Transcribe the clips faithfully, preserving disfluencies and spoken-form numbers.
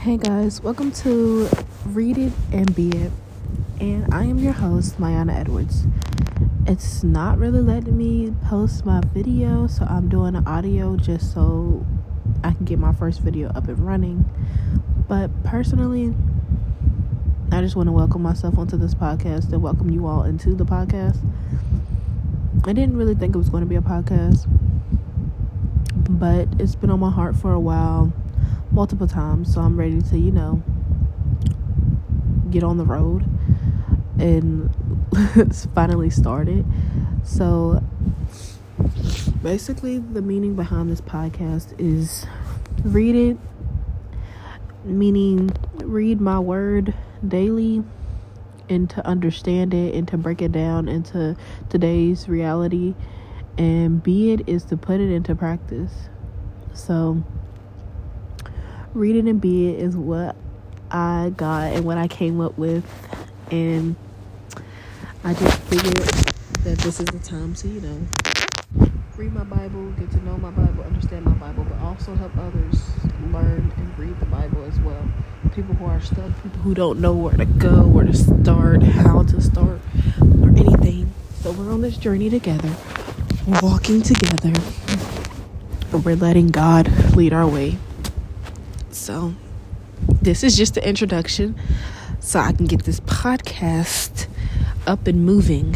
Hey guys, welcome to Read It and Be It, and I am your host, Mayana Edwards. It's not really letting me post my video, so I'm doing an audio just so I can get my first video up and running. But personally, I just want to welcome myself onto this podcast and welcome you all into the podcast. I didn't really think it was going to be a podcast, but it's been on my heart for a while, multiple times, so I'm ready to, you know, get on the road and finally start it. So basically the meaning behind this podcast is read it, meaning read my word daily and to understand it and to break it down into today's reality, and be it is to put it into practice. So read it and be it is what I got and what I came up with, and I just figured that this is the time to, you know, read my Bible, get to know my Bible, understand my Bible, but also help others learn and read the Bible as well. People who are stuck, people who don't know where to go, where to start, how to start, or anything. So we're on this journey together, we're walking together, and we're letting God lead our way. So this is just the introduction so I can get this podcast up and moving,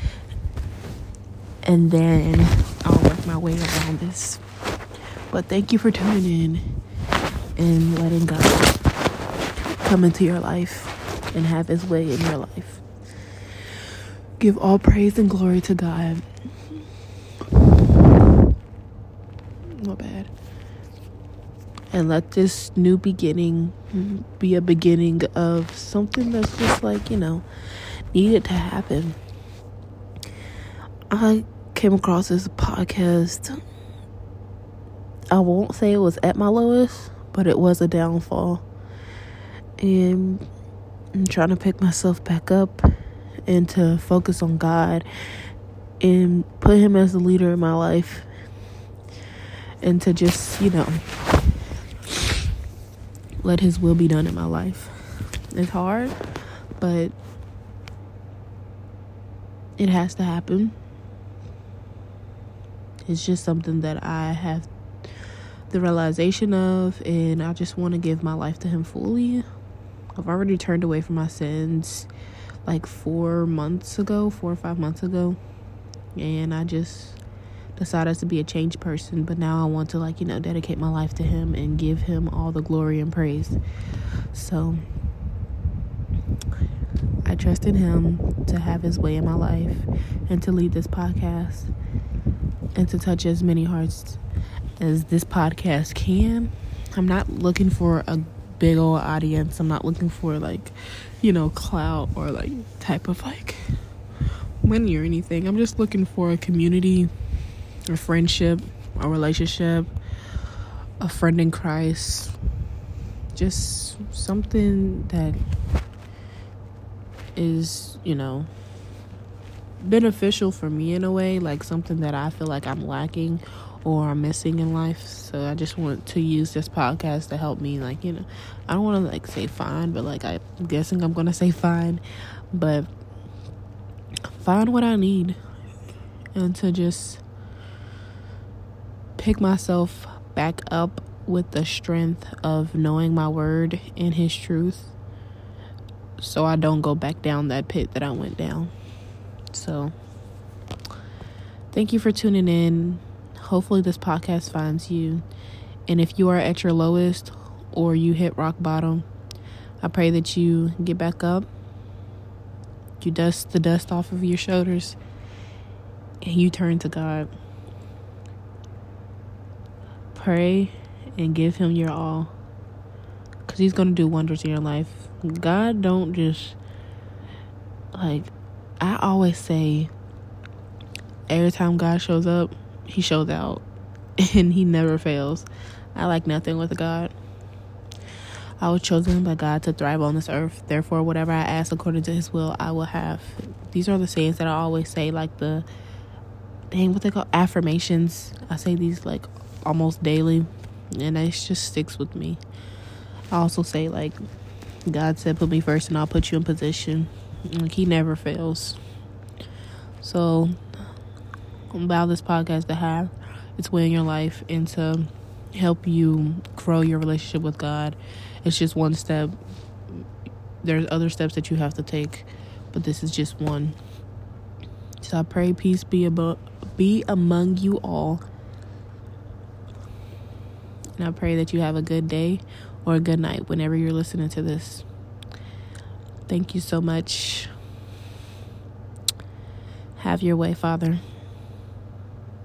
and then I'll work my way around this. But thank you for tuning in and letting God come into your life and have his way in your life. Give all praise and glory to God. Not bad. And let this new beginning be a beginning of something that's just like, you know, needed to happen. I came across this podcast. I won't say it was at my lowest, but it was a downfall. And I'm trying to pick myself back up and to focus on God and put him as the leader in my life. And to just, you know, let his will be done in my life. It's hard, but it has to happen. It's just something that I have the realization of, and I just want to give my life to him fully. I've already turned away from my sins like four months ago, four or five months ago, and I just decided to be a changed person. But now I want to, like, you know, dedicate my life to him and give him all the glory and praise. So I trust in him to have his way in my life and to lead this podcast and to touch as many hearts as this podcast can. I'm not looking for a big old audience. I'm not looking for, like, you know, clout or like type of like money or anything. I'm just looking for a community, a friendship, a relationship, a friend in Christ, just something that is, you know, beneficial for me in a way, like something that I feel like I'm lacking or I'm missing in life. So I just want to use this podcast to help me, like, you know, I don't want to like say find, but like I'm guessing I'm going to say find, but find what I need, and to just pick myself back up with the strength of knowing my word and his truth, so I don't go back down that pit that I went down. So thank you for tuning in. Hopefully this podcast finds you, and if you are at your lowest or you hit rock bottom, I pray that you get back up, you dust the dust off of your shoulders, and you turn to God. Pray and give him your all, because he's going to do wonders in your life. God don't just, like, I always say, every time God shows up, he shows out, and he never fails. I like nothing with God. I was chosen by God to thrive on this earth. Therefore, whatever I ask according to his will, I will have. These are the sayings that I always say, like the, dang, what they call affirmations. I say these like almost daily, and it just sticks with me. I also say, like, God said, put me first and I'll put you in position. Like, he never fails. So, allow this podcast to have its way in your life and to help you grow your relationship with God. It's just one step. There's other steps that you have to take, but this is just one. So I pray peace be about be among you all. And I pray that you have a good day or a good night whenever you're listening to this. Thank you so much. Have your way, Father.